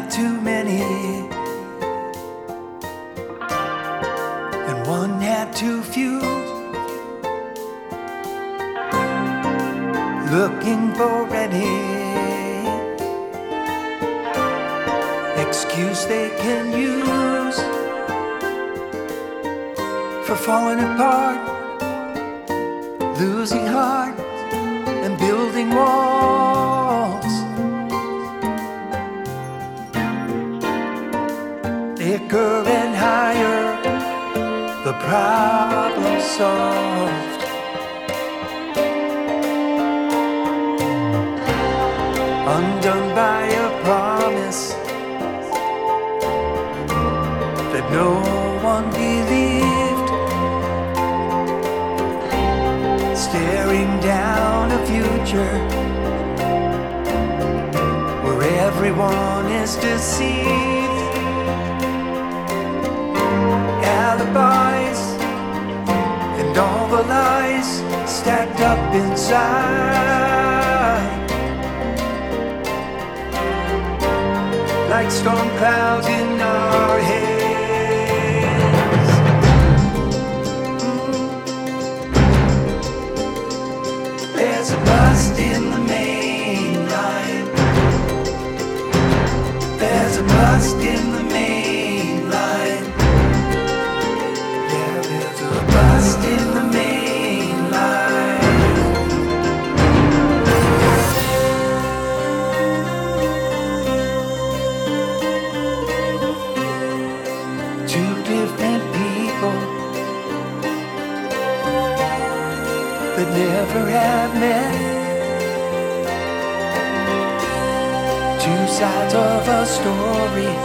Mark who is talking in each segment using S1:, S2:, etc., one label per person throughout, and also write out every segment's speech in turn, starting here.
S1: have too many, and one had too few. Looking for any excuse they can use for falling apart, losing heart, and building walls. Thicker and higher, the problem solved. Undone by a promise that no one believed, staring down a future where everyone is deceived. Alibis and all the lies stacked up inside, like storm clouds in our heads. There's a bust in the main line. There's a bust in the main line. Yeah, there's a bust in the main line. Two different people that never have met. Two sides of a story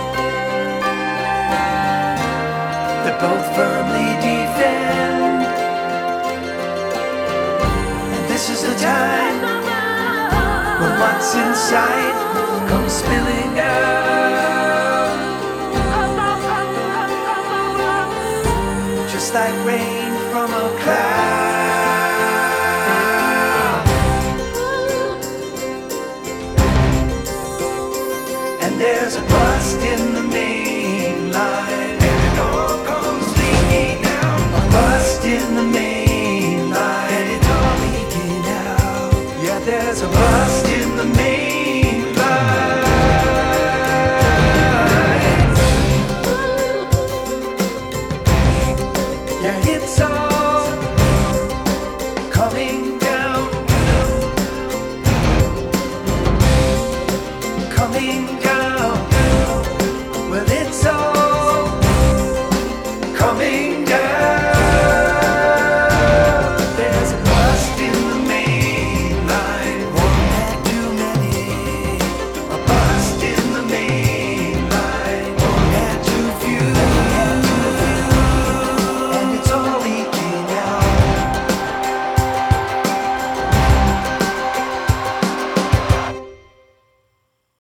S1: that both firmly defend. And this is the time when what's inside comes spilling out, just like rain